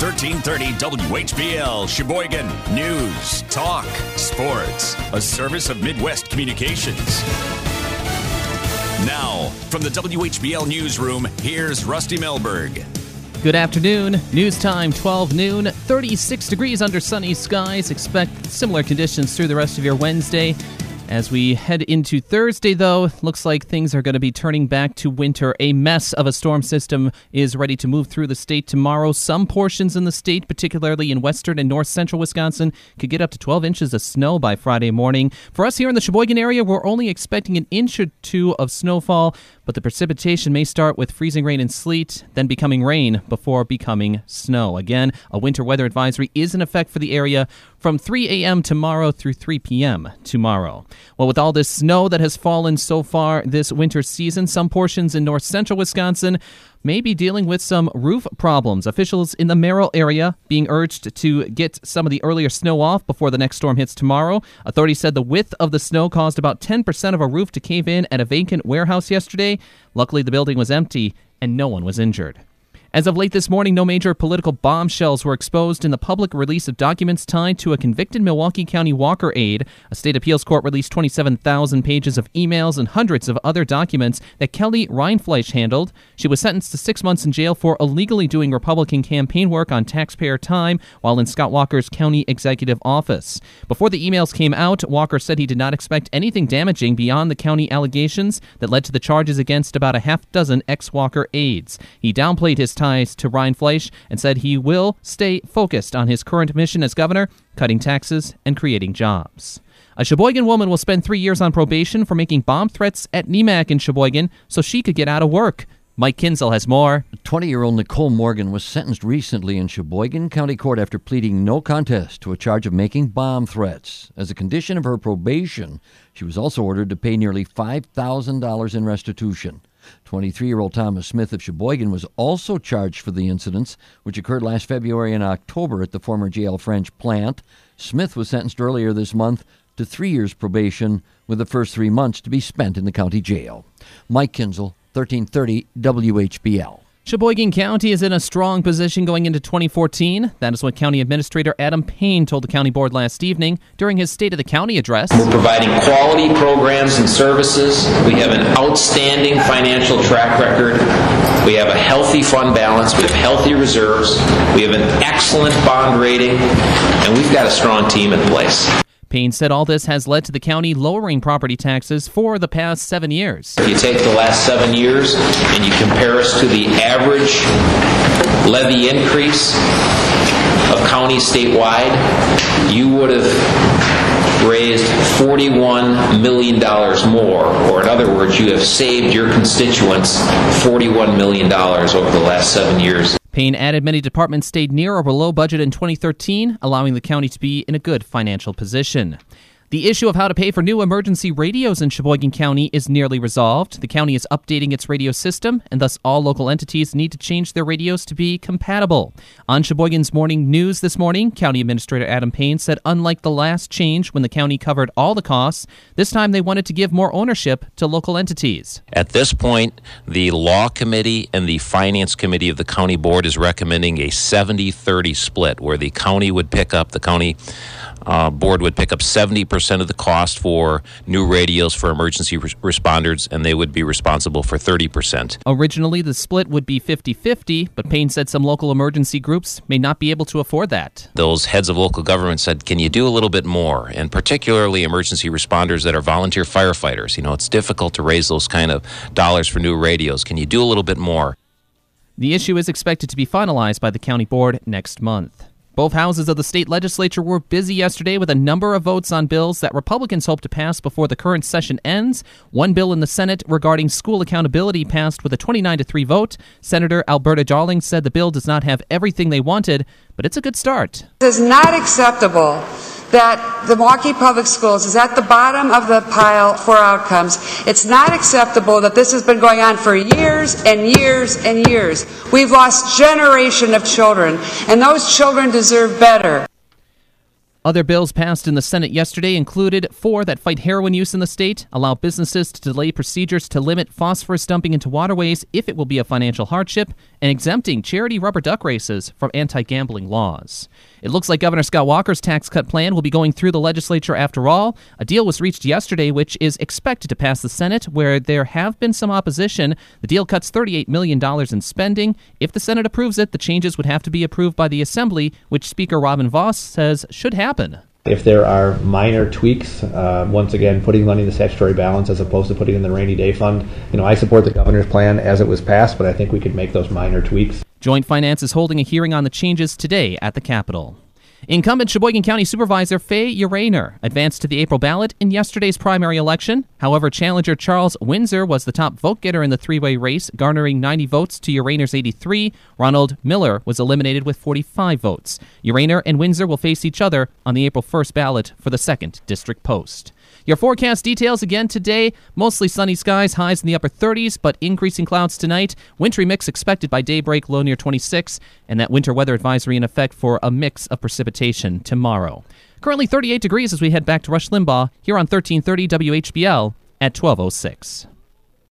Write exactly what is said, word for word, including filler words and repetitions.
thirteen thirty W H B L, Sheboygan. News, talk, sports. A service of Midwest Communications. Now, from the W H B L newsroom, here's Rusty Melberg. Good afternoon. News time, twelve noon, thirty-six degrees under sunny skies. Expect similar conditions through the rest of your Wednesday. As we head into Thursday, though, looks like things are going to be turning back to winter. A mess of a storm system is ready to move through the state tomorrow. Some portions in the state, particularly in western and north central Wisconsin, could get up to twelve inches of snow by Friday morning. For us here in the Sheboygan area, we're only expecting an inch or two of snowfall, but the precipitation may start with freezing rain and sleet, then becoming rain before becoming snow. Again, a winter weather advisory is in effect for the area from three a.m. tomorrow through three p.m. tomorrow. Well, with all this snow that has fallen so far this winter season, some portions in north central Wisconsin may be dealing with some roof problems. Officials in the Merrill area being urged to get some of the earlier snow off before the next storm hits tomorrow. Authorities said the width of the snow caused about ten percent of a roof to cave in at a vacant warehouse yesterday. Luckily, the building was empty and no one was injured. As of late this morning, no major political bombshells were exposed in the public release of documents tied to a convicted Milwaukee County Walker aide. A state appeals court released twenty-seven thousand pages of emails and hundreds of other documents that Kelly Reinfleisch handled. She was sentenced to six months in jail for illegally doing Republican campaign work on taxpayer time while in Scott Walker's county executive office. Before the emails came out, Walker said he did not expect anything damaging beyond the county allegations that led to the charges against about a half dozen ex-Walker aides. He downplayed his ties to Reinfleisch and said he will stay focused on his current mission as governor, cutting taxes and creating jobs. A Sheboygan woman will spend three years on probation for making bomb threats at N E M A C in Sheboygan so she could get out of work. Mike Kinzel has more. twenty-year-old Nicole Morgan was sentenced recently in Sheboygan County Court after pleading no contest to a charge of making bomb threats. As a condition of her probation, she was also ordered to pay nearly five thousand dollars in restitution. twenty-three-year-old Thomas Smith of Sheboygan was also charged for the incidents, which occurred last February and October at the former J L French plant. Smith was sentenced earlier this month to three years probation, with the first three months to be spent in the county jail. Mike Kinzel, thirteen thirty W H B L. Sheboygan County is in a strong position going into twenty fourteen. That is what County Administrator Adam Payne told the County Board last evening during his State of the County address. We're providing quality programs and services. We have an outstanding financial track record. We have a healthy fund balance. We have healthy reserves. We have an excellent bond rating. And we've got a strong team in place. Payne said all this has led to the county lowering property taxes for the past seven years. If you take the last seven years and you compare us to the average levy increase of counties statewide, you would have raised forty-one million dollars more, or in other words, you have saved your constituents forty-one million dollars over the last seven years. Payne added many departments stayed near or below budget in twenty thirteen, allowing the county to be in a good financial position. The issue of how to pay for new emergency radios in Sheboygan County is nearly resolved. The county is updating its radio system, and thus all local entities need to change their radios to be compatible. On Sheboygan's Morning News this morning, County Administrator Adam Payne said unlike the last change when the county covered all the costs, this time they wanted to give more ownership to local entities. At this point, the Law Committee and the Finance Committee of the County Board is recommending a seventy thirty split, where the county would pick up, the county Uh, board would pick up seventy percent of the cost for new radios for emergency re- responders, and they would be responsible for thirty percent. Originally, the split would be fifty-fifty, but Payne said some local emergency groups may not be able to afford that. Those heads of local government said, can you do a little bit more? And particularly emergency responders that are volunteer firefighters. You know, it's difficult to raise those kind of dollars for new radios. Can you do a little bit more? The issue is expected to be finalized by the county board next month. Both houses of the state legislature were busy yesterday with a number of votes on bills that Republicans hope to pass before the current session ends. One bill in the Senate regarding school accountability passed with a twenty-nine to three vote. Senator Alberta Darling said the bill does not have everything they wanted, but it's a good start. It is not acceptable that the Milwaukee Public Schools is at the bottom of the pile for outcomes. It's not acceptable that this has been going on for years and years and years. We've lost a generation of children, and those children deserve better. Other bills passed in the Senate yesterday included four that fight heroin use in the state, allow businesses to delay procedures to limit phosphorus dumping into waterways if it will be a financial hardship, and exempting charity rubber duck races from anti-gambling laws. It looks like Governor Scott Walker's tax cut plan will be going through the legislature after all. A deal was reached yesterday which is expected to pass the Senate, where there have been some opposition. The deal cuts thirty-eight million dollars in spending. If the Senate approves it, the changes would have to be approved by the Assembly, which Speaker Robin Vos says should happen. If there are minor tweaks, uh, once again, putting money in the statutory balance as opposed to putting in the rainy day fund, you know, I support the governor's plan as it was passed, but I think we could make those minor tweaks. Joint Finance is holding a hearing on the changes today at the Capitol. Incumbent Sheboygan County Supervisor Faye Uraner advanced to the April ballot in yesterday's primary election. However, challenger Charles Windsor was the top vote-getter in the three-way race, garnering ninety votes to Uraner's eighty-three. Ronald Miller was eliminated with forty-five votes. Uraner and Windsor will face each other on the April first ballot for the second district post. Your forecast details again today. Mostly sunny skies, highs in the upper thirties, but increasing clouds tonight. Wintry mix expected by daybreak, low near twenty-six, and that winter weather advisory in effect for a mix of precipitation tomorrow. Currently thirty-eight degrees as we head back to Rush Limbaugh here on thirteen thirty W H B L at twelve oh six.